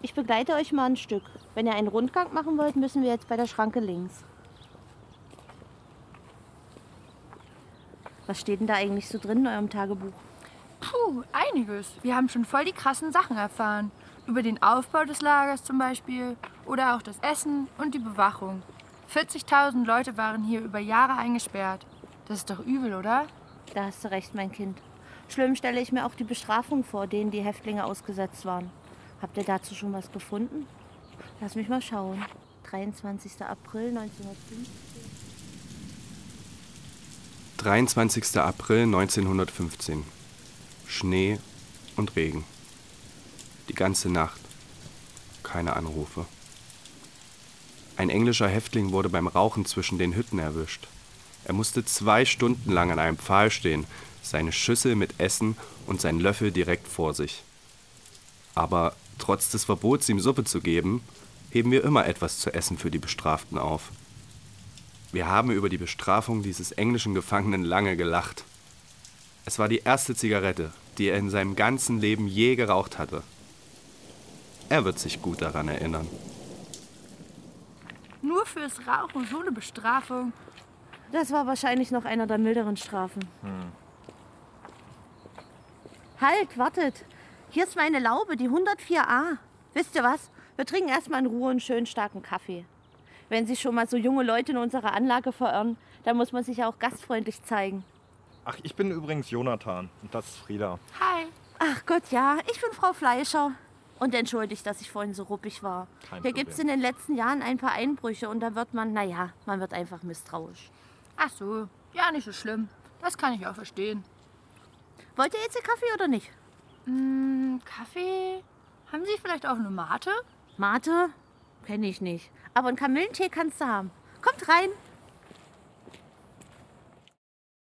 Ich begleite euch mal ein Stück. Wenn ihr einen Rundgang machen wollt, müssen wir jetzt bei der Schranke links. Was steht denn da eigentlich so drin in eurem Tagebuch? Puh, einiges. Wir haben schon voll die krassen Sachen erfahren. Über den Aufbau des Lagers zum Beispiel. Oder auch das Essen und die Bewachung. 40.000 Leute waren hier über Jahre eingesperrt. Das ist doch übel, oder? Da hast du recht, mein Kind. Schlimm stelle ich mir auch die Bestrafung vor, denen die Häftlinge ausgesetzt waren. Habt ihr dazu schon was gefunden? Lass mich mal schauen. 23. April 1915. 23. April 1915. Schnee und Regen. Die ganze Nacht. Keine Anrufe. Ein englischer Häftling wurde beim Rauchen zwischen den Hütten erwischt. Er musste 2 Stunden lang an einem Pfahl stehen, seine Schüssel mit Essen und sein Löffel direkt vor sich. Aber trotz des Verbots, ihm Suppe zu geben, heben wir immer etwas zu essen für die Bestraften auf. Wir haben über die Bestrafung dieses englischen Gefangenen lange gelacht. Es war die erste Zigarette, die er in seinem ganzen Leben je geraucht hatte. Er wird sich gut daran erinnern. Nur fürs Rauchen so eine Bestrafung. Das war wahrscheinlich noch einer der milderen Strafen. Halt, wartet. Hier ist meine Laube, die 104a. Wisst ihr was? Wir trinken erstmal in Ruhe einen schönen starken Kaffee. Wenn sich schon mal so junge Leute in unserer Anlage verirren, dann muss man sich ja auch gastfreundlich zeigen. Ach, ich bin übrigens Jonathan und das ist Frieda. Hi. Ach Gott, ja, ich bin Frau Fleischer. Und entschuldigt, dass ich vorhin so ruppig war. Kein Hier Problem. gibt es in den letzten Jahren ein paar Einbrüche und da wird man, man wird einfach misstrauisch. Ach so, ja, nicht so schlimm. Das kann ich auch verstehen. Wollt ihr jetzt den Kaffee oder nicht? Kaffee? Haben Sie vielleicht auch eine Mate? Mate? Kenne ich nicht. Aber einen Kamillentee kannst du haben. Kommt rein.